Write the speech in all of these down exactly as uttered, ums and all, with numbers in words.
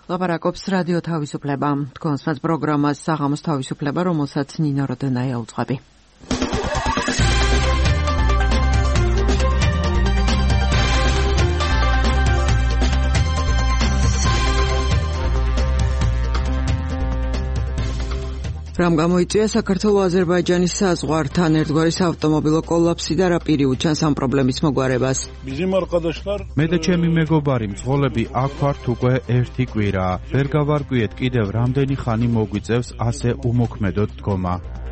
ლაპარაკობს რადიო თავისუფლება. თქვენს პროგრამას საღამოს თავისუფლება, რომელსაც ნინო როდენაია უძღვები. რამ გამოიწვია საქართველოს აზერბაიჯანის საზღვართან ერთგვარი საავტომობილო კოლაფსი და რა პირი უჩანს ამ პრობლემის მოგვარებას? მე და ჩემი მეგობარი მძღოლები აქ ვართ უკვე ერთი კვირა. ვერ გავარკვიეთ კიდევ რამდენი ხანი მოგვიწევს ასე უმოქმედოდ დგომა.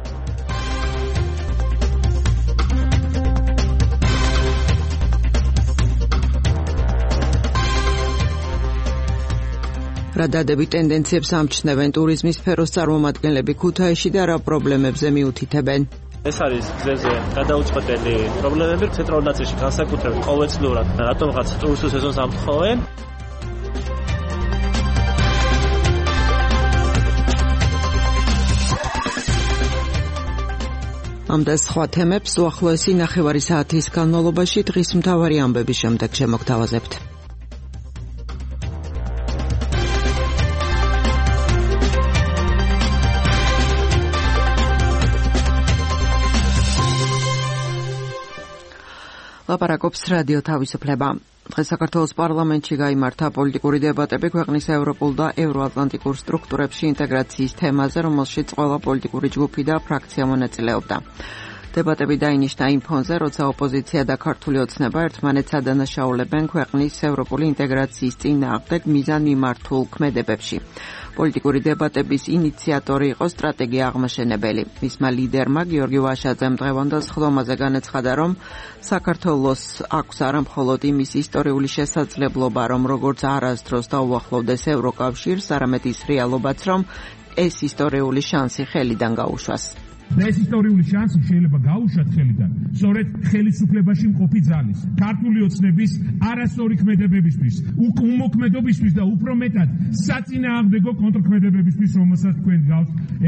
რა დადებით ტენდენციებს ამჩნევენ ტურიზმის სფეროს წარმომადგენლები ქუთაისში და რა პრობლემებზე მიუთითებენ? ეს არის გზებზე გადაუწყვეტელი პრობლემები ცენტრალურ ნაწილში განსაკუთრებით ყოველწლიურად რატომღაც ტურისტულ სეზონს ამთხოვენ. ამ და სხვა თემებს უახლოესი ნახევარი საათის განმავლობაში დღის მთავარი ამბების შემდეგ შემოგთავაზებთ. ლაპარაკობს რადიო თავისუფლება. დღეს საქართველოს პარლამენტში გაიმართა პოლიტიკური დებატები ქვეყნის ევროპულ და ევროატლანტიკურ სტრუქტურებში ინტეგრაციის თემაზე, რომელშიც ყველა პოლიტიკური ჯგუფი და ფრაქცია მონაწილეობდა. დებატები დაინიშნა იმ ფონზე, როცა ოპოზიცია და ქართული ოცნება ერთმანეთს ადანაშაულებენ ქვეყნის ევროპული ინტეგრაციის წინააღმდეგ მიზანმიმართულ ქმედებებში. პოლიტიკური დებატების ინიციატორი იყო სტრატეგია აღმაშენებელი. მისმა ლიდერმა გიორგი ვაშაძემ დღევანდელ სხდომაზე განაცხადა, რომ საქართველოს აქვს არა მხოლოდ იმის ისტორიული შესაძლებლობა, რომ როგორც არასდროს დაუახლოვდეს ევროკავშირს, არამედ ის რეალობაც, რომ ეს ისტორიული შანსი ხელიდან გაუშვას. და ეს ისტორიული შანსი შეიძლება გაუშვათ ხელიდან სწორედ ხელისუფლებაში მყოფი ძალის, ქართული ოცნების არასწორი ქმედებებისთვის, უმოქმედობისთვის და უფრო მეტად საწინააღმდეგო კონტრქმედებებისთვის, რომელსაც თქვენ გავს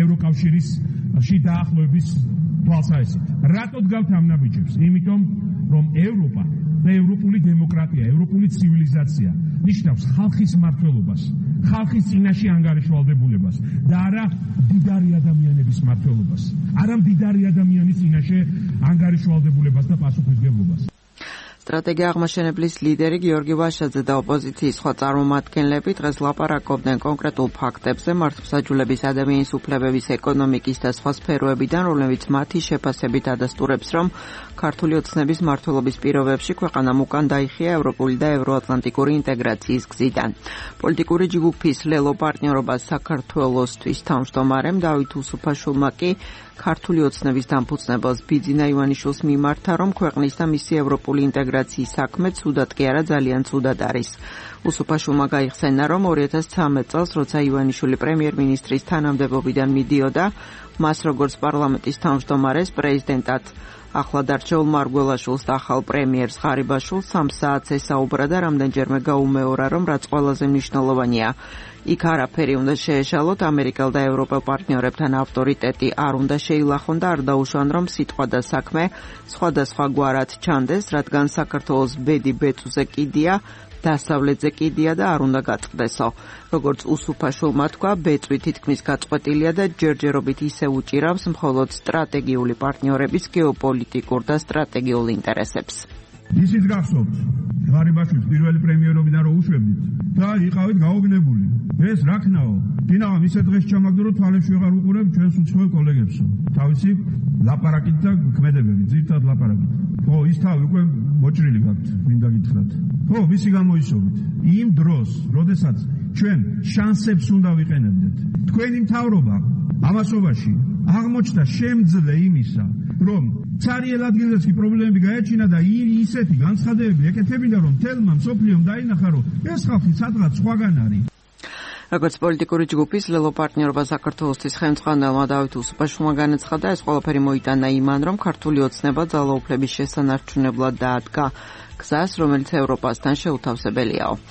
ევროკავშირში დაახლოების თვალსაჩინო. რატო დგავთ ამ ნაბიჯებს? იმიტომ, რომ ევროპა და ევროპული დემოკრატია, ევროპული ცივილიზაცია ნიშნავს ხალხის მმართველობას, ხალხის წინაშე ანგარიშვალდებულებას და არა მდიდარი ადამიანების მმართველობას, არა მდიდარი ადამიანის წინაშე ანგარიშვალდებულებას და პასუხისმგებლობას. სტრატეგია აღმაშენებლის ლიდერი გიორგი ვაშაძე და ოპოზიციის სხვა წარმომადგენლები დღეს ლაპარაკობდნენ კონკრეტულ ფაქტებზე მართლმსაჯულების ადამიანის უფლებების, ეკონომიკის და სხვა სფეროებიდან, რომლებიც მათი შეფასებით ადასტურებს, რომ ქართული ოცნების მმართველობის პირობებში ქვეყანამ უკან დაიხია ევროპული და ევროატლანტიკური ინტეგრაციის გზიდან. პოლიტიკური ჯგუფის ლელო პარტნიორობა საქართველოსთვის თავმჯდომარემ დავით უსუფაშვილმა კი ქართული ოცნების დამფუძნებელს ბიძინა ივანიშვილს მიმართა, რომ ქვეყნის და მისი ევროპული ინტეგრაციის საქმე ცუდად კი არა ძალიან ცუდად არის. უსუფაშვილმა გაიხსენა, რომ ორი ათას ცხრამეტ წელს, როცა ივანიშვილი პრემიერ-მინისტრის თანამდებობიდან მიდიოდა, მას როგორც პარლამენტის თავმჯდომარეს პრეზიდენტად ახლად არჩეულ მარგველაშვილს და ახალ პრემიერს ღარიბაშვილს სამ საათს ესაუბრა და რამდენჯერმე გაუმეორა, რომ რაც ყველაზე მნიშვნელოვანია, იქ არაფერი უნდა შეეშალოთ, ამერიკელ და ევროპელ პარტნიორებთან ავტორიტეტი არ უნდა შეილახონ და არ დაუშვან, რომ სიტყვა და საქმე სხვადასხვაგვარად ჩანდეს, რადგან საქართველოს ბედი ბეწვზე კიდია, დასავლეთზე კიდია და არ უნდა გაწყდესო. როგორც უსუფაშვილმა თქვა, ბეწვი თითქმის გაწყვეტილია და ჯერჯერობით ისე უჭირავს მხოლოდ სტრატეგიული პარტნიორების გეოპოლიტიკურ და სტრატეგიულ ინტერესებს. ისიც გახსოვთ, ღარიბაშვილს პირველი პრემიერობიდან რო უშვებდით და იყავით გაოგნებული. ეს რა ქნაო? დინაღამ ისე დღეს ჩამაგდრო, თვალებში ვეღარ უყურებ ჩვენს უცხოელ კოლეგებსო. თავისი ლაპარაკით და ქმედებებით, ძირითადად ლაპარაკით. ხო, ის თავი უკვე მოჭრილი გაქვთ, მინდა გითხრათ. ხო, ვისი გამოისობით? იმ დროს, როდესაც ჩვენ შანსებს უნდა ვიყენებდეთ. თქვენი მთავრობა ამასობაში აღმოჩნდა შემძლე იმისა, რომ цариელ ადგილზეც კი პრობლემები გაეჩინა და ისეთი განცხადებები ეკეთებინა, რომ თელმა მსოფლიომ დაინახა, რომ ეს ხალხი სადღაც სხვაგან არის. როგორც პოლიტიკური ჯგუფის ლელო პარტნიორობა საქართველოსთვის ხელმძღვანელმა დავით უსუფაშვილმა განაცხადა, ეს ყველაფერი მოიტანა იმან, რომ ქართული ოცნება ძალაუფლების შესანარჩუნებლად დაადგა გზას, რომელიც ევროპასთან შეუთავსებელიაო.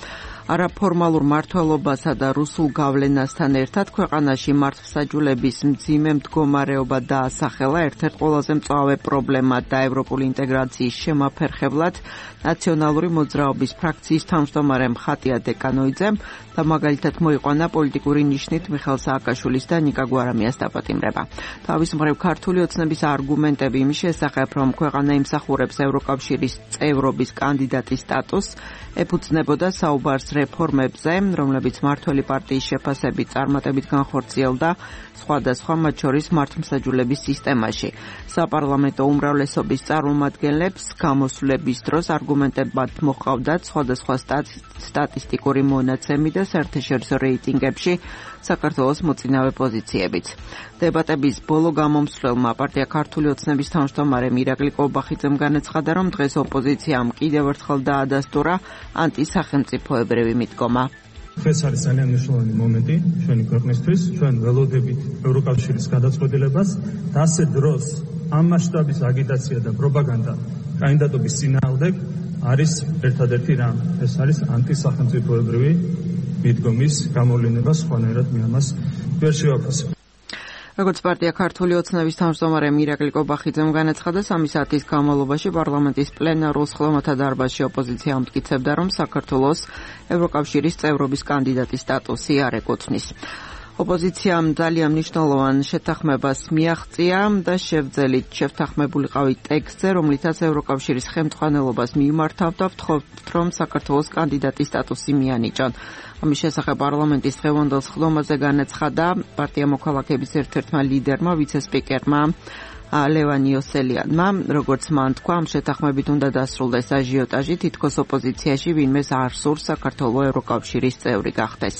არაფორმალურ მმართველობასა და რუსულ გავლენასთან ერთად ქვეყანაში მართლმსაჯულების მძიმე მდგომარეობა დაასახელა ერთ-ერთ ყველაზე მწვავე პრობლემად და ევროპული ინტეგრაციის შემაფერხებლად ნაციონალური მოძრაობის ფრაქციის თავმჯდომარე მხატია დეკანოიძემ და მაგალითად მოიყვანა პოლიტიკური ნიშნით მიხეილ სააკაშვილის და ნიკა გვარამიას დაპატიმრება. თავის მხრივ ქართული ოცნების არგუმენტები იმის შესახებ, რომ ქვეყანა იმსახურებს ევროკავშირის წევრობის კანდიდატის სტატუსს, ეფუძნებოდა საუბარს რეფორმებზე, რომლებიც მმართველი პარტიის შეფასებით წარმატებით განხორციელდა სხვადასხვა მათ შორის მართლმსაჯულების სისტემაში. საპარლამენტო უმრავლესობის წარმომადგენლებს გამოსვლების დროს არგუმენტებად მოჰყავდათ სხვადასხვა სტატისტიკური მონაცემი და საერთაშორისო რეიტინგებში საქართველოს მოწინავე პოზიციებიც. დებატების ბოლო გამომსვლელმა პარტია ქართული ოცნების თავმჯდომარემ ირაკლი კობახიძემ განაცხადა, რომ დღეს ოპოზიციამ კიდევ ერთხელ დაადასტურა ანტისახელმწიფოებრივი მიდგომა. დღეს არის ძალიან მნიშვნელოვანი მომენტი ჩვენი ქვეყნისთვის, ჩვენ ველოდებით ევროკავშირის გადაწყვეტილებას და ასე დროს ამ მასშტაბის აგიტაცია და პროპაგანდა კანდიდატობის წინააღმდეგ არის ერთადერთი რამ, ეს არის ანტისახელმწიფოებრივი მიდგომის გამოვლინება, სხვანაირად მე ამას ვერ შევაფასებ. როგორც პარტია ქართული ოცნების თავმჯდომარე ირაკლი კობახიძემ განაცხადა, სამი საათის განმავლობაში პარლამენტის პლენარულ სხდომათა დარბაზში ოპოზიცია ამტკიცებდა, რომ საქართველოს ევროკავშირის წევრობის კანდიდატის სტატუსი არ ეკუთვნის. ოპოზიციამ ძალიან მნიშვნელოვან შეთანხმებას მიაღწია და შევძელით შევთანხმებულიყავი ტექსტზე, რომლითაც ევროკავშირის ხელმძღვანელობას მიმართავდა, ვთხოვთ, რომ საქართველოს კანდიდატის სტატუსი მიანიჭონ. ამის შესახებ პარლამენტის დღევანდელ სხდომაზე განაცხადა პარტია მოქალაქეების ერთ-ერთმა ლიდერმა, ვიცე-სპიკერმა ლევან იოსელიანმა, როგორც მან თქვა, ამ შეთანხმებით უნდა დასრულდეს აჟიოტაჟი, თითქოს ოპოზიციაში ვინმეს არ სურს საქართველოს ევროკავშირის წევრი გახდეს.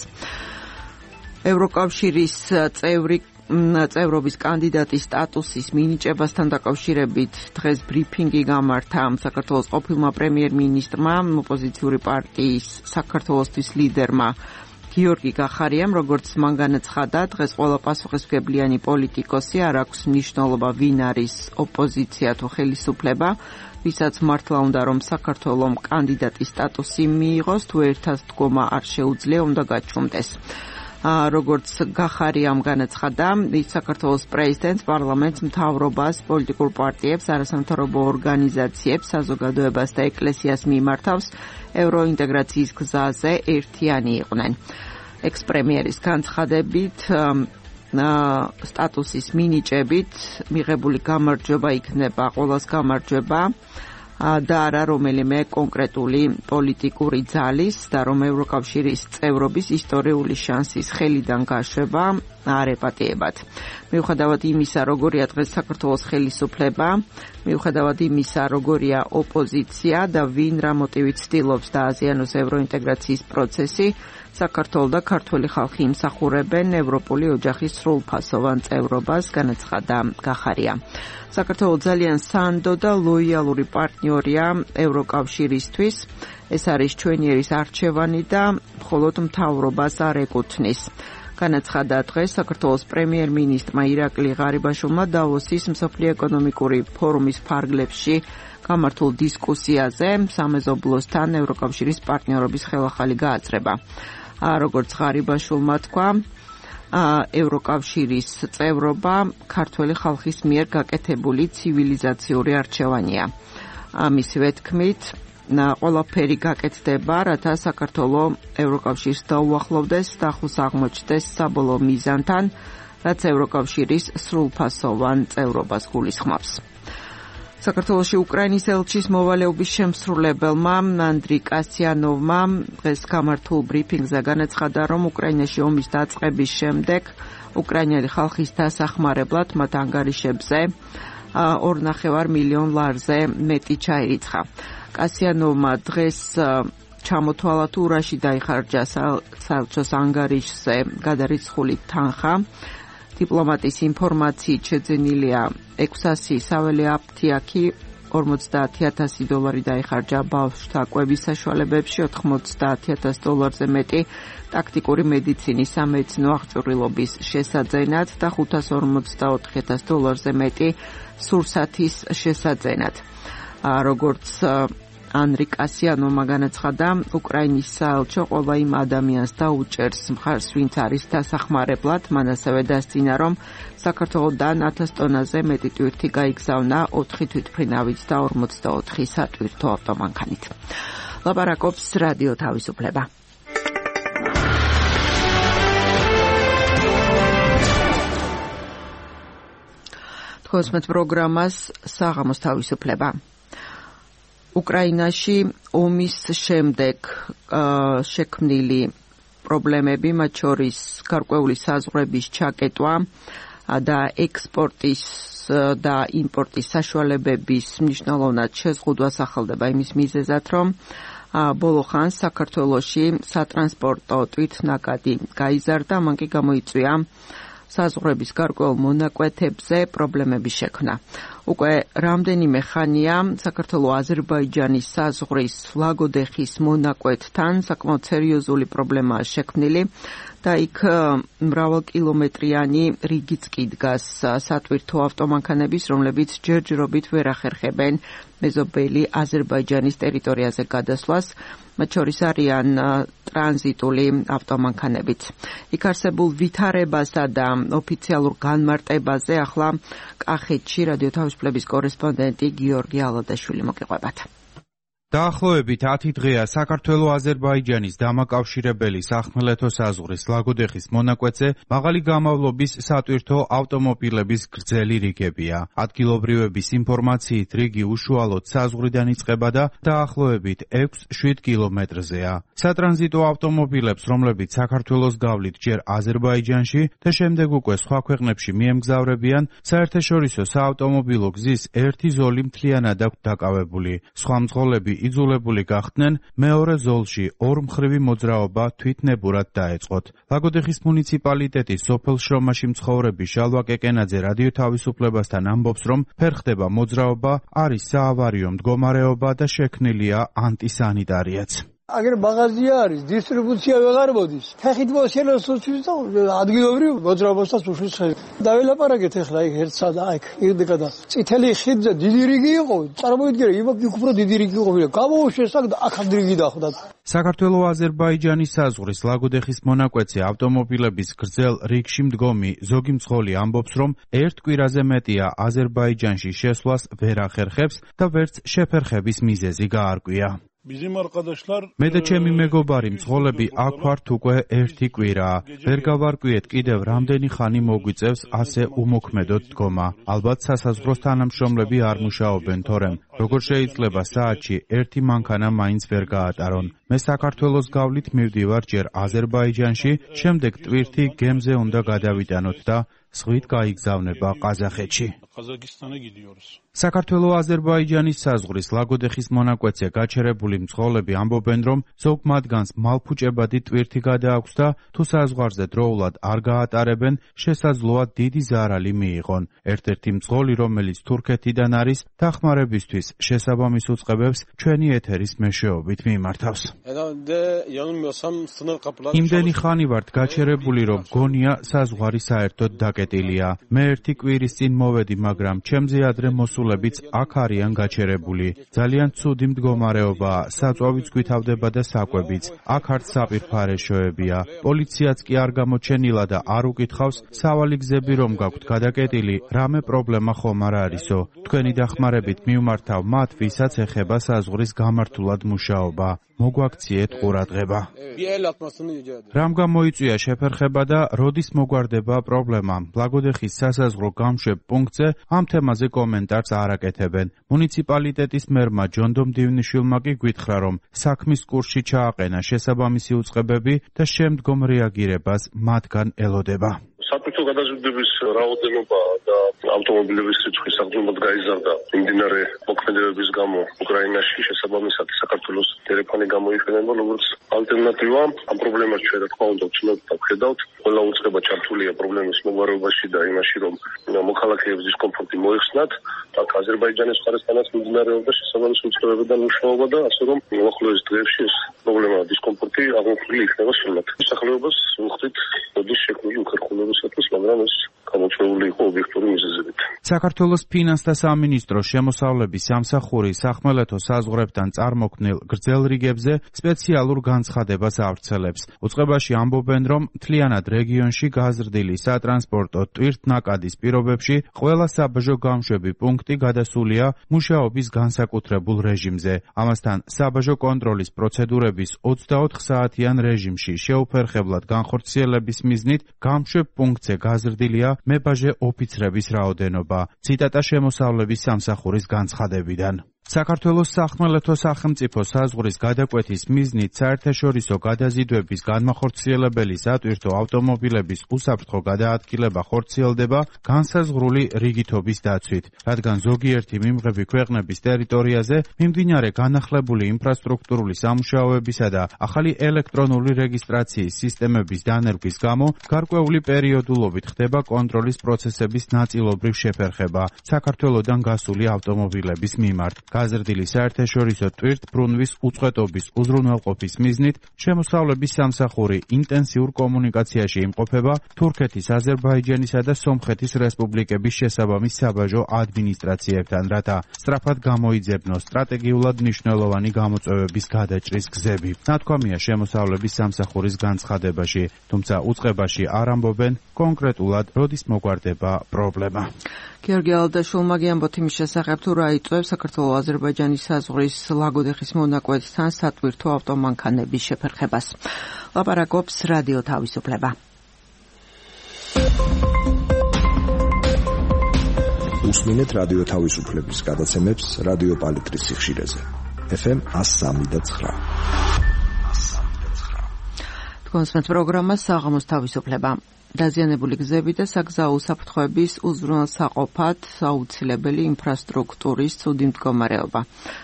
ევროკავშირის წევრი წევრობის კანდიდატის სტატუსის მინიჭებასთან დაკავშირებით დღეს ბრიფინგი გამართა საქართველოს ყოფილმა პრემიერ-მინისტრმა, ოპოზიციური პარტიის საქართველოსთვის ლიდერმა გიორგი გახარიამ, როგორც მან განაცხადა, დღეს ყველა პასუხისმგებლიანი პოლიტიკოსი არ აქვს მნიშვნელობა, ვინ არის ოპოზიცია თუ ხელისუფლება, ვისაც მართლა უნდა რომ საქართველომ კანდიდატის სტატუსი მიიღოს, თუ ერთად დგომა არ შეუძლია, უნდა გაჩუმდეს. როგორც გახარიამ განაცხადა, საქართველოს პრეზიდენტს, პარლამენტს, მთავრობას, პოლიტიკურ პარტიებს, არასამთავრობო ორგანიზაციებს, საზოგადოებას და ეკლესიას მიმართავს ევროინტეგრაციის გზაზე ერთიანი იყვნენ. ექს-პრემიერის განცხადებით, სტატუსის მინიჭებით მიღებული გამარჯვება იქნება ყოველას გამარჯვება და არა რომელიმე კონკრეტული პოლიტიკური ძალის და რომ ევროკავშირის წევრობის ისტორიული შანსის ხელიდან გაშვება არ ეპატიებათ. მიუხედავად იმისა, როგორია დღეს საქართველოს ხელისუფლება, მიუხედავად იმისა, როგორია ოპოზიცია და ვინ რა მოტივით ცდილობს დააზიანოს ევროინტეგრაციის პროცესი, საქართველოს და ქართული ხალხი იმსახურებენ ევროპული ოჯახის სრულფასოვან წევრობას, განაცხადა გახარია. საქართველოს ძალიან სანდო და ლოიალური პარტნიორია ევროკავშირისთვის. ეს არის ჩვენი ერის არჩევანი და მხოლოდ მთავრობას არ ეკუთვნის. განაცხადა დღეს საქართველოს პრემიერ-მინისტრმა ირაკლი ღარიბაშვილმა დავოსის მსოფლიო ეკონომიკური ფორუმის ფარგლებში გამართულ დისკუსიაზე სამეზობლოსთან ევროკავშირის პარტნიორობის ხელახალი გააზრება. როგორც ღარიბაშვილმა თქვა, ევროკავშირის წევრობა ქართველი ხალხის მიერ გაკეთებული ცივილიზაციური არჩევანია. ამისივე თქმით, ყველაფერი გაკეთდება, რათა საქართველოს ევროკავშირს დაუახლოვდეს და ახლოს აღმოჩნდეს საბოლოო მიზანთან, რაც ევროკავშირის სრულფასოვან წევრობას გულისხმობს. საქართველოში უკრაინის ელჩის მოვალეობის შემსრულებელმა ანდრი კასიანოვმა დღეს გამართულ ბრიფინგზე განაცხადა, რომ უკრაინაში ომის დაწყების შემდეგ უკრაინელი ხალხის დასახმარებლად მათ ანგარიშებზე ორ ნახევარ მილიონ ლარზე მეტი ჩაირიცხა. კასიანოვმა დღეს ჩამოთვალა თუ რაში დაიხარჯა საელჩოს ანგარიშზე გადარიცხული თანხა. დიპლომატის ინფორმაციით შეძენილია ექვსასი საველე აფთიაქი, ორმოცდაათი ათასი დოლარი დაიხარჯა ბავშვთა კვების საშუალებებში, ოთხმოცდაათი ათას დოლარზე მეტი ტაქტიკური მედიცინის სამედიცინო აღჭურვილობის შესაძენად და ხუთას ორმოცდაოთხი ათას დოლარზე მეტი სურსათის შესაძენად. როგორც ანრი კასიანოვმა განაცხადა, უკრაინის საელჩო ყველა იმ ადამიანს დაუჭერს მხარს, ვინც არის დასახმარებლად, მან ასევე დასძინა, რომ საქართველოდან ათას ტონაზე მეტი ტვირთი გაიგზავნა ოთხი თვითმფრინავით და ორმოცდაოთხი სატვირთო ავტომანქანით. ლაპარაკობს რადიო თავისუფლება. თქოსმეთ პროგრამას საღამოს თავისუფლება. უკრაინაში ომის შემდეგ შექმნილი პრობლემები, მათ შორის გარკვეული საზღვრების ჩაკეტვა და ექსპორტის და იმპორტის საშუალებების მნიშვნელოვნად შეზღუდვა სახელდება იმის მიზეზად, რომ ბოლო ხანს საქართველოში სატრანსპორტო თვითნაკადი გაიზარდა, მან კი გამოიწვია საზღვრების გარკვეულ მონაკვეთებზე პრობლემების შექმნა. უკვე რამდენიმე ხანია საქართველო-აზერბაიჯანის საზღვრის ლაგოდეხის მონაკვეთთან საკმაოდ სერიოზული პრობლემაა შექმნილი და იქ მრავალკილომეტრიანი რიგიც კი დგას სატვირთო ავტომანქანების, რომლებიც ჯერჯერობით ვერ ახერხებენ მეზობელი აზერბაიჯანის ტერიტორიაზე გადასვლას, მათ შორის არიან ტრანზიტული ავტომანქანებიც. იქ არსებულ ვითარებასა და ოფიციალურ განმარტებაზე ახლა კახეთში რადიო თავისუფლების კორესპონდენტი გიორგი ალადაშვილი მოგიყვებათ. დაახლოებით ათი დღეა საქართველო-აზერბაიჯანის დამაკავშირებელი სახმელეთო საზღვრის ლაგოდეხის მონაკვეთზე მაღალი გამავლობის სატვირთო ავტომობილების გრძელი რიგებია. ადგილობრივების ინფორმაციით რიგი უშუალოდ საზღვრიდან იწყება და დაახლოებით ექვს-შვიდ კილომეტრზეა. სატრანზიტო ავტომობილებს, რომლებიც საქართველოს გავლით ჯერ აზერბაიჯანში და შემდეგ უკვე სხვა ქვეყნებში მიემგზავრებიან, საერთაშორისო საავტომობილო გზის ერთი ზოლი მთლიანად აქვს დაკავებული. სხვა მძღოლები იძულებული გახდნენ მეორე ზოლში ორმხრივი მოძრაობა თვითნებურად დაეწყოთ. ლაგოდეხის მუნიციპალიტეტის სოფელ შრომაში მცხოვრები შალვა კეკენაძე რადიო თავისუფლებასთან ამბობს, რომ ფერხდება მოძრაობა, არის საავარიო მდგომარეობა და შექმნილია ანტისანიტარიაც. აგერ მაღაზია არის, დისტრიბუცია ვეღარ მოდის. ფეხით მოსიელოს უჩვის და ადგილობრივ მოძრაობასაც უშვის ხელი. დაველაპარაკეთ ახლა იქ ერთსა და აქ ირდეკა და წითელი ხიდზე დიდი რიგი იყო. წარმოიდგინე, იქ უფრო დიდი რიგი იყო, გამოუშვეს აქ და აქ რიგი დახვდა. საქართველო-აზერბაიჯანის საზღვრის ლაგოდეხის მონაკვეთზე ავტომობილების გრძელ რიგში მდგომი ზოგი მძღოლი ამბობს, რომ ერთ კვირაზე მეტია აზერბაიჯანში შესვლას ვერ ახერხებს და ვერც შეფერხების მიზეზი გაარკვია. მე და ჩემი მეგობარი მძღოლები აქ ვართ უკვე ერთი კვირა. ვერ გავარკვიეთ კიდევ რამდენი ხანი მოგვიწევს ასე უმოქმედოდ დგომა. ალბათ სასაზღვრო თანამშრომლები არ მუშაობენ, თორემ როგორ შეიძლება საათში ერთი მანქანა მაინც ვერ გაატარონ. მე საქართველოს გავლით მივდივარ ჯერ აზერბაიჯანში, შემდეგ ტვირთი გემზე უნდა გადავიტანოთ და სხვით გაიგზავნება ყაზახეთში. საქართველო-აზერბაიჯანის საზღვრის ლაგოდეხის მონაკვეთზე გაჩერებული მძღოლები ამბობენ, რომ ზოგ მათგანს მალფუჭებადი ტვირთი გადააქვს და თუ საზღვარზე დროულად არ გაატარებენ, შესაძლოა დიდი ზარალი მიიღონ. ერთ-ერთი მძღოლი, რომელიც თურქეთიდან არის, დახმარებისთვის შესაბამის უწყებებს ჩვენი ეთერის მეშვეობით მიმართავს. იმდენი ხანი ვართ გაჩერებული, რომ გონია საზღვარი საერთოდ დაკეტილია. მე ერთი კვირის წინ მოვედი, მაგრამ ჩემზე ადრე მოსულებიც აქ არიან გაჩერებული. ძალიან ცუდი მდგომარეობაა, საწვავიც გვითავდება და საკვებიც. აქ არც საპირფარეშოებია. პოლიციაც კი არ გამოჩენილა და არ უკითხავს, სავალი გზები რომ გაქვთ გადაკეტილი, რამე პრობლემა ხომ არ არისო. თქვენი დახმარებით მივმართავ მათ, ვისაც ეხება საზღვრის გამართულად მუშაობა. მოგვაქციეთ ყურადღება. რამ გამოიწვია შეფერხება და როდის მოგვარდება პრობლემა? ლაგოდეხის სასაზღვრო გამშვებ პუნქტზე ამ თემაზე კომენტარს არ აკეთებენ. მუნიციპალიტეტის მერმა ჯონდომ დივნიშვილმა კი გვითხრა, რომ საქმის კურსში ჩააყენა შესაბამისი უწყებები და შემდგომ რეაგირებას მათგან ელოდება. სატვირთო გადაზიდვების რაოდენობა და ავტომობილების რიცხვი საგრძნობლად გაიზარდა მიმდინარე მოქმედებების გამო უკრაინაში. შესაბამისად საქართველოს ტელეფონი გამოიყენება როგორც ალტერნატივა. ამ პრობლემას ჩვენ რა თქმა უნდა ვცნობთ და ვხედავთ. ყველა უწყება ჩართულია პრობლემის მოგვარებაში და იმაში, რომ მოქალაქეებს დისკომფორტი მოეხსნათ. აქ აზერბაიჯანის მხარესთანაც მიმდინარეობდა შესაბამისი უწყებებიდან მუშაობა და ასე რომ უახლოეს დღეებში ეს პრობლემა დისკომფორტი აღმოფხვრილი იქნება სრულად. მოსახლეობას ვუხდით მოდის შექმნილი უხერხულობისათვის, მაგრამ ეს გამოწვეული იყო ობიექტური მიზეზებით. საქართველოს ფინანსთა სამინისტროს შემოსავლების სამსახური სახმელეთო საზღვრებთან წარმოქმნილ გრძელ რიგებზე სპეციალურ განცხადებას ავრცელებს. უწყებაში ამბობენ, რომ მთლიანად რეგიონში გაზრდილი სატრანსპორტო ტვირთნაკადის პირობებში ყველა საბაჟო გამშვები პუნქტი გადასულია მუშაობის განსაკუთრებულ რეჟიმზე. ამასთან საბაჟო კონტროლის პროცედურების ოცდაოთხ საათიან რეჟიმში შეუფერხებლად განხორციელების მიზნით გამშვებ პუნქტზე გაზრდილია მებაჟე ოფიცრების რაოდენობა. ციტატა შემოსავლების სამსახურის განცხადებიდან. საქართველოს სახმელეთო სახელმწიფო საზღვრის გადაკვეთის მიზნით საერთაშორისო გადაზიდვების განმახორციელებელი სატვირთო ავტომობილების უსაფრთხო გადაადგილება ხორციელდება განსაზღვრული რიგითობის დაცვით, რადგან ზოგიერთი მიმღები ქვეყნების ტერიტორიაზე მიმდინარე განახლებული ინფრასტრუქტურული სამუშაოებისა და ახალი ელექტრონული რეგისტრაციის სისტემების დანერგვის გამო გარკვეული პერიოდულობით ხდება კონტროლის პროცესების ნაწილობრივ შეფერხება საქართველოდან გასული ავტომობილების მიმართ. გაზრდილი საერთაშორისო ტვირთბრუნვის უწყვეტობის უზრუნველყოფის მიზნით შემოსავლების სამსახური ინტენსიურ კომუნიკაციაში იმყოფება თურქეთის, აზერბაიჯანისა და სომხეთის რესპუბლიკების შესაბამის საბაჟო ადმინისტრაციებთან, რათა სწრაფად გამოიძებნოს სტრატეგიულად მნიშვნელოვანი გამოწვევების გადაჭრის გზები. ნათქვამია შემოსავლების სამსახურის განცხადებაში, თუმცა უწყებაში არ ამბობენ კონკრეტულად როდის მოგვარდება პრობლემა. გიორგი ალდაშულმა გიამბოთ იმის შესახებ, თუ რა იწვევს საქართველო-აზერბაიჯანის საზღვრის ლაგოდეხის მონაკვეთთან სატვირთო ავტომანქანების შეფერხებას. ლაპარაკობს რადიო თავისუფლება. უსმინეთ რადიო თავისუფლების გადაცემებს რადიო პალიტრის სიხშირეზე. ეფ ემ one oh three point nine. თქვენს პროგრამა საღამოს თავისუფლება. დაზიანებული გზები და საგზაო უსაფრთხოების უზრუნველსაყოფად აუცილებელი ინფრასტრუქტურის ცუდი მდგომარეობა.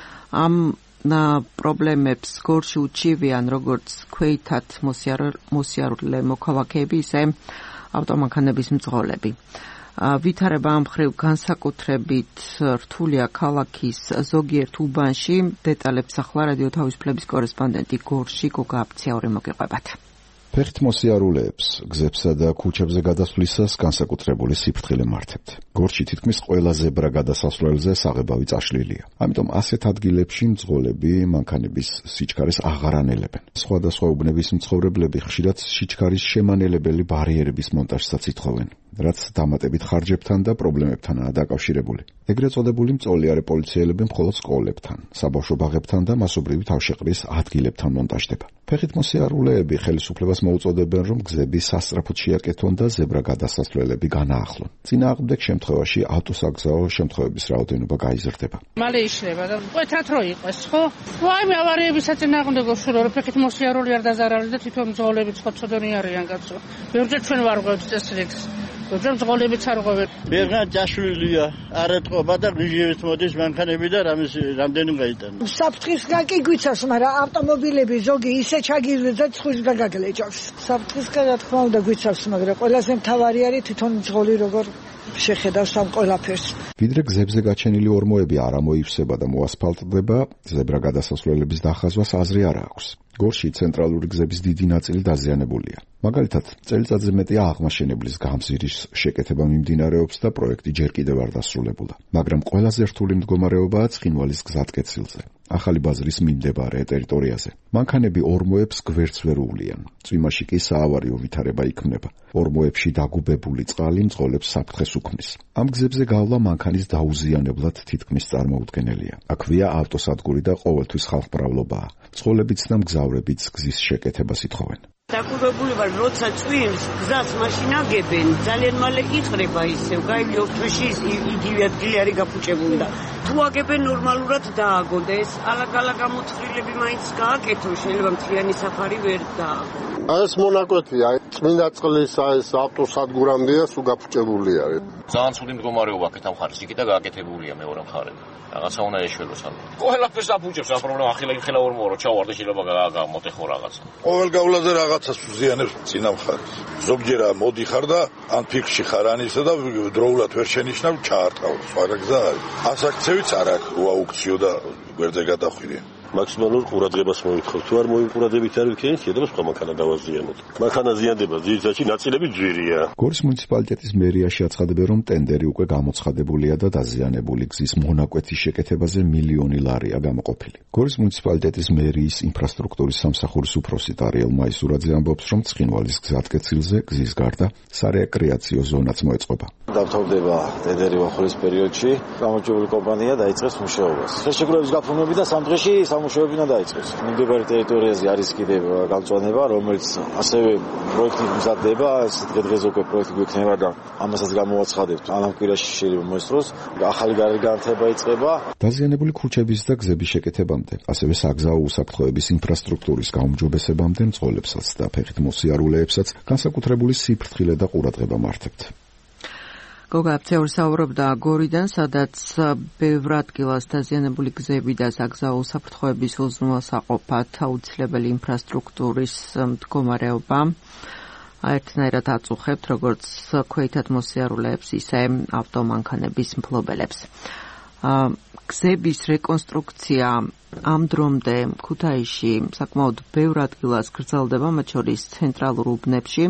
ამ პრობლემებს გორში უჩივიან როგორც ქვეითად მოსიარულე მოქალაქეები, ისე ავტომანქანების მძღოლები. ვითარება ამ მხრივ განსაკუთრებით რთულია ქალაქის ზოგიერთ უბანში. დეტალებს ახლა რადიო თავისუფლების კორესპონდენტი გორში გოგა აფციაური მოგიყვებათ. ფეხით მოსიარულეებს გზებსა და ქუჩებზე გადასვლისას განსაკუთრებული სიფრთხილე მართებთ. გორში თითქმის ყველა ზებრა გადასასვლელზე საღებავი წაშლილია. ამიტომ ასეთ ადგილებში მძღოლები მანქანების სიჩქარეს აღარ ანელებენ. სხვადასხვა უბნების მცხოვრებლები ხშირად სიჩქარის შემანელებელი ბარიერების მონტაჟსაც ითხოვენ, რაც დამატებით ხარჯებთან და პრობლემებთანაა დაკავშირებული. ეგრეთ წოდებული მწოლიარე პოლიციელები მხოლოდ სკოლებთან, საბავშვო ბაღებთან და მასობრივი თავშეყრის ადგილებთან მონტაჟდება. ფეხით მოსიარულეები ხელისუფლებას მოუწოდებენ, რომ გზები სასწრაფოდ შეაკეთონ და ზებრა გადასასვლელები განაახლონ. წინააღმდეგ შემთხვევაში ავტოსაგზაო შემთხვევების რაოდენობა გაიზრდება. მალე იშლება და ყვეთრად რო იყოს, ხო? ვაიმე ავარიების საწინააღმდეგო შურო რო ფეხით მოსიარული არ დაზარალი და თვითონ მძღოლებიც ხო ცოდნი არიან კაცო. ბევრჯერ ჩვენ ვარღვევთ წესრიგს. ძემ ზღოლებიც არ ღვევენ. ბერნა ჯაშვილია, არ ეთყობა და გიჟევით მოდის მანქანები და რამის რამდენი გაიტანა. საფრთხისგან კი გვიცავს, მაგრამ ავტომობილები ზოგი ისე ჩაგირდეს და ცხვის გაგაგლეჭავს. საფრთხისგან რა თქმა უნდა გვიცავს, მაგრამ ყველაზე მთავარი არის თვითონ ზღოლი როგორ შეხედავს ამ ყველაფერს. ვიდრე გზებზე გაჩენილი ორმოები არ ამოივსება და მოასფალტდება, ზებრა გადასასვლელების დახაზვას აზრი არ აქვს. გორში ცენტრალური გზების დიდი ნაწილი დაზიანებულია. მაგალითად, წელიწადზე მეტია აღმაშენებლის გამზირის შეკეთება მიმდინარეობს და პროექტი ჯერ კიდევ არ დასრულებულა. მაგრამ ყველაზე რთული მდგომარეობაა ცხინვალის გზატკეცილზე, ახალი ბაზრის მიმდებარე ტერიტორიაზე. მანქანები ორმოებს გვერდს ვერ უვლიან. წვიმაში კი საავარიო ვითარება იქმნება. ორმოებში დაგუბებული წყალი მძღოლებს საფრთხეს უქმნის. ამ გზებზე გავლა მანქანის დაუზიანებლად თითქმის წარმოუდგენელია. აქვეა ავტოსადგური და ყოველთვის ხალხმრავლობაა. მძღოლებიც და მგზავრებიც გზის შეკეთებას ითხოვენ. დაკურებული ვარ, როცა წვიმს, გზას მაშინ აგებენ, ძალიან მალე იწრება ისევ, გაიგე ოქტომბერში იგივე ადგილი არის გაფუჭებული და თუ აგებენ ნორმალურად დააგონ და ეს ალაგ-ალაგ გამოწვრილები მაინც გააკეთონ, შეიძლება მთლიანი საფარი ვერ დააგონ. ეს მონაკვეთია, წმინდა წყლის ეს ავტოსადგურამდეა სულ გაფუჭებული არის. ძალიან ცუდი მდგომარეობა აქეთ ამ მხარეს, იქითა გააკეთებულია მეორე მხარე. რაღაცა უნდა ეშველოს ამ. ყველაფერს აფუჭებს ამ პრობლემა, ახლა იხელა ორმოა რომ ჩავარდე შეიძლება გამოტეხო რაღაცა. ყოველ გავლაზე რაღაცას უზიანებს წინა მხარეს. ზოგჯერა მოდიხარ და ან ფიქრში ხარ ან ისე და დროულად ვერ შენიშნავ ჩაარტყავ. სხვა გზა არის. ასაკცევიც არ აქვს, რო აუქციო და გვერდზე გადახვიდე. მაქსიმალურ ყურადღებას მოითხოვთ. თუ არ მოიყურადებით არ ვიქენით, შეიძლება სხვა მანქანა დავაზიანოთ. მანქანა ზიანდება, ძირითადად ნაწილები ძვირია. გორის მუნიციპალიტეტის მერიაში აცხადებენ, რომ ტენდერი უკვე გამოცხადებულია და დაზიანებული გზის მონაკვეთის შეკეთებაზე მილიონი ლარია გამოყოფილი. გორის მუნიციპალიტეტის მერიის ინფრასტრუქტურის სამსახურის უფროსი ტარიელ მაისურაძე ამბობს, რომ ცხინვალის გზატკეცილზე გზის გარდა სარეკრეაციო ზონაც მოეწყობა. დამთავრდება ტენდერი ვახურის პერიოდში, გამარჯვებული კომპანია დაიწყებს მუშაობას. ხელშეკრულების გაფორმებიდან სამ დღეში სამუშაოები უნდა დაიწყოს. მიმდებარე ტერიტორიაზე არის კიდევ გამწვანება, რომელიც ასევე პროექტი მზადდება, დღეს უკვე პროექტი გვექნება და ამასაც გამოვაცხადებთ. ამ კვირაში შეიძლება მოესწროს, ახალი განათება იწყება. დაზიანებული ქუჩების და გზების შეკეთებამდე, ასევე საგზაო უსაფრთხოების ინფრასტრუქტურის გაუმჯობესებამდე მძღოლებსაც და ფეხით მოსიარულეებსაც განსაკუთრებული სიფრთხილე და ყურადღება მართებთ. გოგა აფცეური საუბრობდა გორიდან, სადაც ბევრ ადგილას დაზიანებული გზები და საგზაო უსაფრთხოების უზრუნველსაყოფად აუცილებელი ინფრასტრუქტურის მდგომარეობა ერთნაირად აწუხებთ, როგორც ქვეითად მოსიარულეებს, ისე ავტომანქანების მფლობელებს. გზების რეკონსტრუქცია ამ დრომდე ქუთაისში საკმაოდ ბევრ ადგილას გრძელდება, მათ შორის ცენტრალურ უბნებში.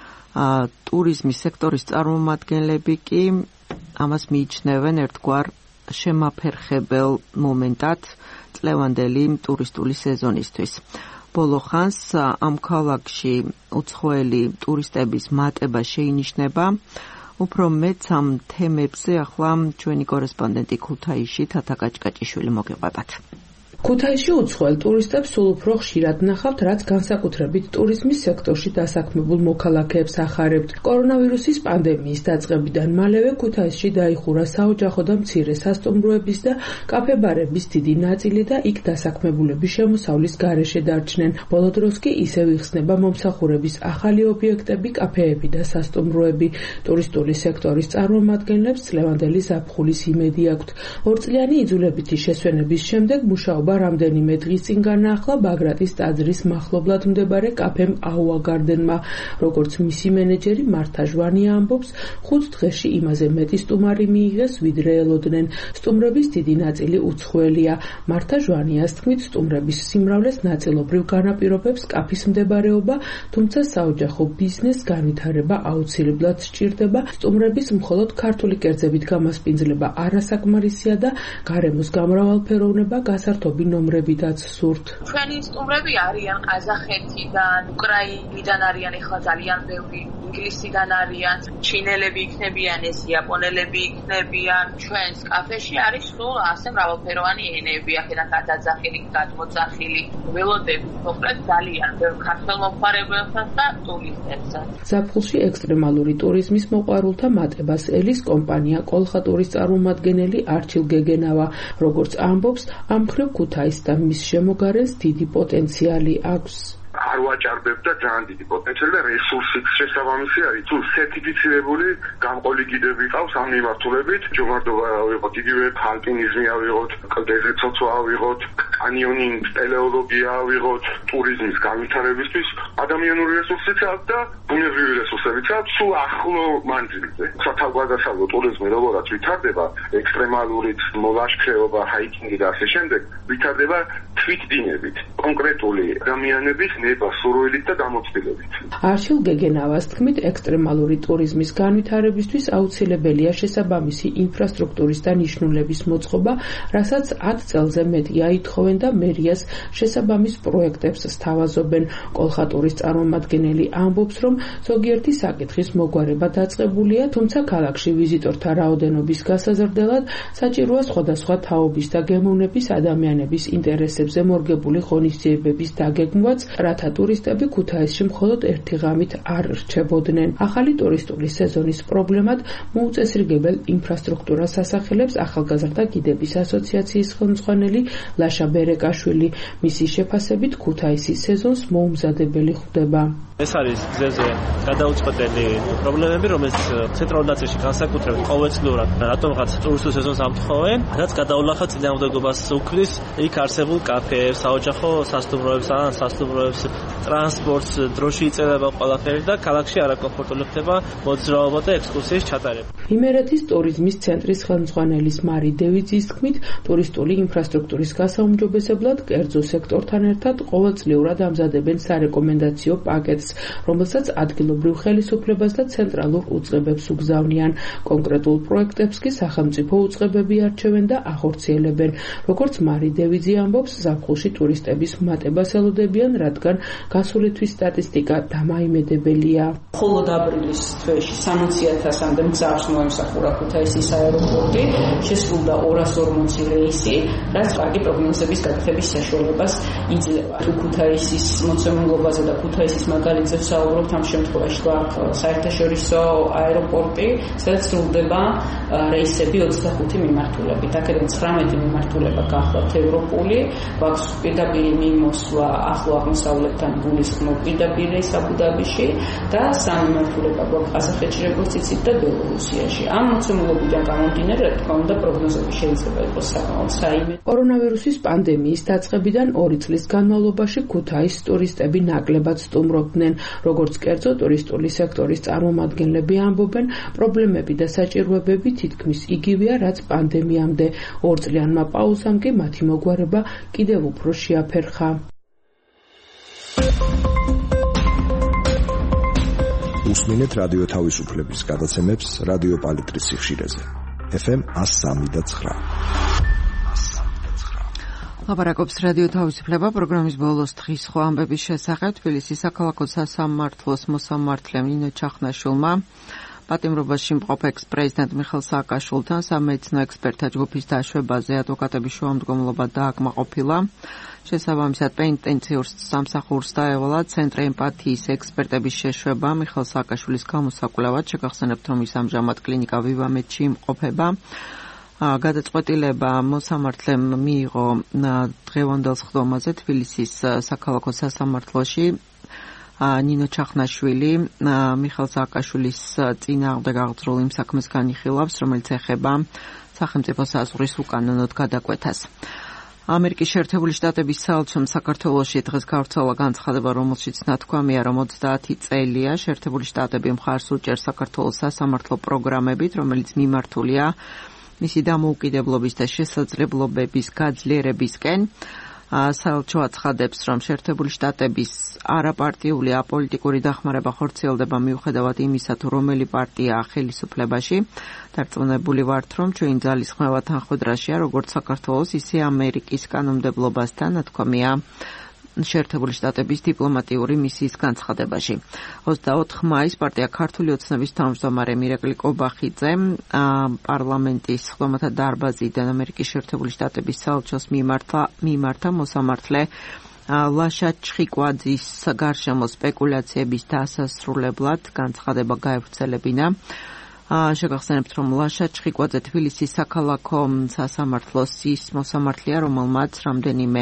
ტურიზმის სექტორის წარმომადგენლები კი ამას მიიჩნევენ ერთგვარ შემაფერხებელ მომენტად წლევანდელი ტურისტული სეზონისთვის. ბოლო ხანს ამ ქალაქში უცხოელი ტურისტების მატება შეინიშნება. უფრო მეც ამ თემებზე ახლა ჩვენი კორესპონდენტი ქუთაისში თათა კაჭკაჭიშვილი მოგიყვებათ. ქუთაისში უცხოელ ტურისტებს სულ უფრო ხშირად ნახავთ, რაც განსაკუთრებით ტურიზმის სექტორში დასაქმებულ მოქალაქეებს ახარებთ. კორონავირუსის პანდემიის დაწყებიდან მალევე ქუთაისში დაიხურა საოჯახო და მცირე სასტუმროების და კაფე-ბარების დიდი ნაწილი და იქ დასაქმებულების შემოსავლის გარეშე დარჩნენ. ბოლო დროს კი ისევ იხსნება მომსახურების ახალი ობიექტები, კაფეები და სასტუმროები. ტურისტული სექტორის წარმომადგენლებს წლევანდელი ზაფხულის იმედი აქვთ. ორწლიანი იძულებითი შესვენების შემდეგ მუშაობა რამდენიმე დღის წინ განაახლა ბაგრატის ტაძრის მახლობლად მდებარე კაფემ აუა გარდენმა. როგორც მისი მენეჯერი მართა ჟვანია ამბობს, ხუთ დღეში იმაზე მეტი სტუმარი მიიღეს, ვიდრე ელოდნენ. სტუმრების დიდი ნაწილი უცხოელია. მართა ჟვანიას თქმით, სტუმრების სიმრავლეს ნაწილობრივ განაპირობებს კაფის მდებარეობა, თუმცა საოჯახო ბიზნეს განვითარება აუცილებლად სჭირდება. სტუმრების მხოლოდ ქართული კერძებით გამასპინძლება არასაკმარისია და გარემოს გამრავალფეროვნება გასართობი ნომრებითაც სურთ. ჩვენი სტუმრები არიან ყაზახეთიდან, უკრაინიდან არიან, ეხლა ძალიან ბევრი ინგლისიდან არიან, ჩინელები იქნებიან, ეს იაპონელები იქნებიან. ჩვენს კაფეში არის სულ ასე მრავალფეროვანი ენები, აქედან გადაძახილი, გადმოძახილი, ველოდებით, მოკლედ ძალიან ბევრ ქართველ მომხმარებელსაც და ტურისტებსაც. ზაფხულში ექსტრემალური ტურიზმის მოყვარულთა მატებას ელის კომპანია კოლხატურის წარმომადგენელი არჩილ გეგენავა. როგორც ამბობს, ამ მხრივ ქუთაისს და მის შემოგარენს დიდი პოტენციალი აქვს. არ ვაჭარბებდა ძალიან დიდი პოტენციალი და რესურსით შესაბამისი არის. თუ სერტიფიცირებული გამყოლი გიდები ყავს ამ მიმართულებით, ჯობარდობა ავიღოთ იგივე ალპინიზმი ავიღოთ, კლდეზე ცოცვა ავიღოთ, კანიონინგ, სპელეოლოგია ავიღოთ, ტურიზმის განვითარებისთვის ადამიანური რესურსიც აქვს და ბუნებრივი რესურსებიც აქვს სულ ახლო მანძილზე. სათავგადასავლო ტურიზმი როგორაც ვითარდება, ექსტრემალურით, მოლაშქრეობა, ჰაიკინგი და ასე შემდეგ, ვითარდება თვითდინებით, კონკრეტული ადამიანების ნება სურვილით და გამოცდილებით. არჩილ გეგენავას თქმით, ექსტრემალური ტურიზმის განვითარებისთვის აუცილებელია შესაბამისი ინფრასტრუქტურის და ნიშნულების მოწყობა, რასაც ათ წელზე მეტია ითხოვენ და მერიას შესაბამის პროექტებს სთავაზობენ. კოლხატურის წარმომადგენელი ამბობს, რომ ზოგიერთი საკითხის მოგვარება დაწყებულია, თუმცა ქალაქში ვიზიტორთა რაოდენობის გასაზრდელად საჭიროა სხვადასხვა თაობის და გემოვნების ადამიანების ინტერესებზე მორგებული ღონისძიებების დაგეგმვაც, რათა ტურისტები ქუთაისში მხოლოდ ერთი ღამით არ რჩებოდნენ. ახალი ტურისტული სეზონის პრობლემად მოუწესრიგებელ ინფრასტრუქტურას ასახელებს ახალგაზრდა გიდების ასოციაციის ხელმძღვანელი ლაშა ბერეკაშვილი. მისი შეფასებით ქუთაისის სეზონს მოუმზადებელი ხვდება. ეს არის გზებზე გადაუწყვეტელი პრობლემები, რომელიც ცენტრალურ ნაწილში განსაკუთრებით ყოველწლიურად რატომღაც ტურისტულ სეზონს ამთხოვენ, რაც გადაულახა წინააღმდეგობას უქმნის იქ არსებულ კაფეებს, საოჯახო სასტუმროებს, ან სასტუმროებს, ტრანსპორტს, დროში იწერება ყველაფერი და ქალაქში არაკომფორტული ხდება მოძრაობა და ექსკურსიის ჩატარება. იმერეთის ტურიზმის ცენტრის ხელმძღვანელის მარი დევიძის თქმით, ტურისტული ინფრასტრუქტურის გასაუმჯობესება გაუმჯობესებლად კერძო სექტორთან ერთად ყოველწლიურად ამზადებენ სარეკომენდაციო პაკეტს, რომელსაც ადგილობრივ ხელისუფლებას და ცენტრალურ უწყებებს უგზავნიან. კონკრეტულ პროექტებს კი სახელმწიფო უწყებები არჩევენ და ახორციელებენ. როგორც მარი დევიძე ამბობს, ზაფხულში ტურისტების მატებას ელოდებიან, რადგან გასული თვის სტატისტიკა დამაიმედებელია. მხოლოდ აპრილის თვეში სამოცი ათასამდე მგზავრს მოემსახურა ქუთაისის აეროპორტი, შესრულდა ორას ორმოცი რეისი, რაც კარგი პროგნოზების გაკეთების საშუალებას იძლევა. თუ ქუთაისის მოცემულობაზე და ქუთაისის მაგალითზე ვსაუბრობთ, ამ შემთხვევაში გვაქვს საერთაშორისო აეროპორტი, სადაც სრულდება რეისები ოცდახუთი მიმართულებით. აქედან ცხრამეტი მიმართულება გახლავთ ევროპული, გვაქვს პირდაპირი მიმოსვლა ახლო აღმოსავლეთთან გულისხმობ პირდაპირ რეის აბუ-დაბიში და სამი მიმართულება გვაქვს ყაზახეთში, როგორც იცით, და ბელორუსიაში. ამ მოცემულობიდან გამომდინარე, რა თქმა უნდა, პროგნოზები შეიძლება იყოს საკმაოდ საიმე. კორონავირუსის პანდემიის დაწყებიდან ორი წლის განმავლობაში ქუთაისს ტურისტები ნაკლებად სტუმრობდნენ. როგორც კერძო ტურისტული სექტორის წარმომადგენლები ამბობენ, პრობლემები და საჭიროებები თითქმის იგივეა, რაც პანდემიამდე. ორწლიანმა პაუზამ კი მათი მოგვარება კიდევ უფრო შეაფერხა. უსმინეთ რადიო თავისუფლების გადაცემებს რადიო პალიტრის სიხშირეზე. ეფ ემ one oh three point nine. ლაპარაკობს რადიო თავისუფლება პროგრამის ბოლოს დღის ხო ამბების შესახებ. თბილისის საქალაქო სასამართლოს მოსამართლემ ნინო ჩახნაშვილმა პატიმრობაში მყოფ ექს-პრეზიდენტ მიხეილ სააკაშვილთან სამედიცინო ექსპერტთა ჯგუფის დაშვებაზე ადვოკატების შუამდგომლობა დააკმაყოფილა. შესაბამისად პენიტენციურ სამსახურს დაევალა ცენტრი ემპათიის ექსპერტების შეშვება მიხეილ სააკაშვილის გამოსაკვლევად. შეგახსენებთ, რომ ის ამჟამად კლინიკა ვივამედში იმყოფება. გადაწყვეტილება მოსამართლემ მიიღო დღევანდელ სხდომაზე თბილისის საქალაქო სასამართლოში. ნინო ჩახნაშვილი მიხეილ სააკაშვილის წინააღმდეგ აღძრულ იმ საქმეს განიხილავს, რომელიც ეხება სახელმწიფო საზღვრის უკანონოდ გადაკვეთას. ამერიკის შეერთებული შტატების საელჩომ საქართველოში დღეს გავრცელა განცხადება, რომელშიც ნათქვამია, რომ ოცდაათი წელია შეერთებული შტატები მხარს უჭერს საქართველოს სასამართლო პროგრამებით, რომელიც მიმართულია მისი დამოუკიდებლობის და შესაძლებლობების გაძლიერებისკენ. საელჩო აცხადებს, რომ შეერთებული შტატების არაპარტიული აპოლიტიკური დახმარება ხორციელდება მიუხედავად იმისა, თუ რომელი პარტიაა ხელისუფლებაში. დარწმუნებული ვართ, რომ ჩვენი ძალისხმევა თანხმედრაშია როგორც საქართველოს, ისე ამერიკის კანონმდებლობასთან, ნათქვამია შეერთებული შტატების დიპლომატიური მისიის განცხადებაში. ოცდაოთხ მაისს პარტია ქართული ოცნების თავმჯდომარე მირაკლი კობახიძე პარლამენტის სხდომათა დარბაზიდან ამერიკის შეერთებული შტატების საელჩოს მიმართა მიმართა მოსამართლე ლაშა ჩხიკვაძის გარშემო სპეკულაციების დასასრულებლად განცხადება გაევრცელებინა. შეგახსენებთ, რომ ლაშა ჩხიკვაძე თბილისის საქალაქო სასამართლოს ის მოსამართლეა, რომელმაც რამდენიმე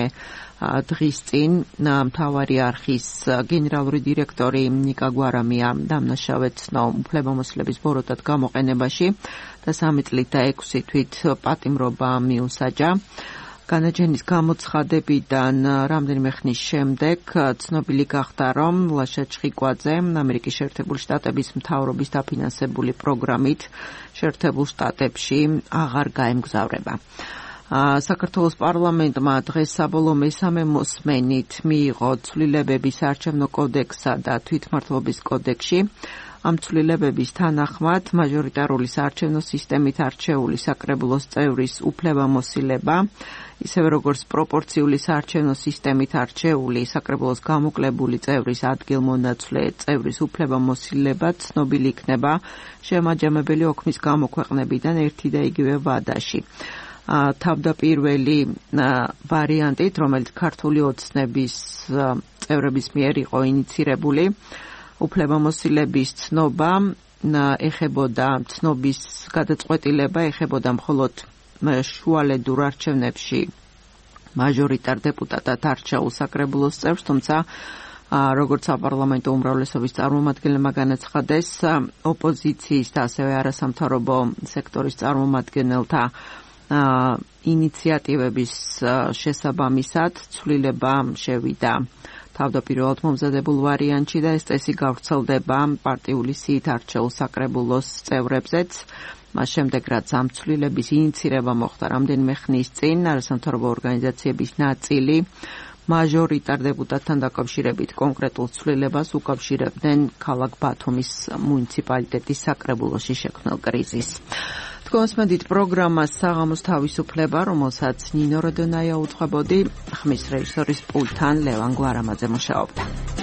დღის წინ მთავარი არხის გენერალური დირექტორი ნიკა გვარამია დამნაშავე ცნო უფლებამოსილების ბოროტად გამოყენებაში და სამი წლით და ექვსი თვით პატიმრობა მიუსაჯა. განაჩენის გამოცხადებიდან რამდენიმე ხნის შემდეგ ცნობილი გახდა, რომ ლაშა ჩხიკვაძე ამერიკის შეერთებული შტატების მთავრობის დაფინანსებული პროგრამით შეერთებულ შტატებში აღარ გაემგზავრება. საქართველოს პარლამენტმა დღეს საბოლოო მესამე მოსმენით მიიღო ცვლილებების არჩევნო კოდექსსა და თვითმმართველობის კოდექსში. ამ ცვლილებების თანახმად მაჟორიტარული საარჩევნო სისტემით არჩეული საკრებულოს წევრის უფლებამოსილება, ისევე როგორც პროპორციული საარჩევნო სისტემით არჩეული საკრებულოს გამოკლებული წევრის ადგილმონაცვლე წევრის უფლებამოსილება ცნობილი იქნება შემაჯამებელი ოქმის გამოქვეყნებიდან ერთი და იგივე ვადაში. თავდაპირველი ვარიანტით, რომელიც ქართული ოცნების წევრების მიერ იყო ინიცირებული, უფლებამოსილების ცნობა ეხებოდა ცნობის გადაწყვეტილება ეხებოდა მხოლოდ შუალედურ არჩევნებში მაჟორიტარ დეპუტატად არჩეულ საკრებულოს წევრს, თუმცა როგორც საპარლამენტო უმრავლესობის წარმომადგენელმა განაცხადეს, ოპოზიციის და ასევე არასამთავრობო სექტორის წარმომადგენელთა ინიციატივების შესაბამისად ცვლილება შევიდა თავდაპირველად მომზადებულ ვარიანტში და ეს წესი გავრცელდება პარტიული სიით არჩეულ საკრებულოს წევრებზეც. მას შემდეგ რაც ამ ცვლილების ინიცირება მოხდა რამდენიმე ხნის წინ, არასამთავრობო ორგანიზაციების ნაწილი მაჟორიტარ დეპუტატთან დაკავშირებით კონკრეტულ ცვლილებას უკავშირებდნენ ქალაქ ბათუმის მუნიციპალიტეტის საკრებულოში შექმნილ კრიზისს. თქვენსმენდით პროგრამას საღამოს თავისუფლება, რომელსაც ნინო როდონაია უძღვებოდი, ხმის რეჟისორის პულტთან ლევან გვარამაძე მუშაობდა.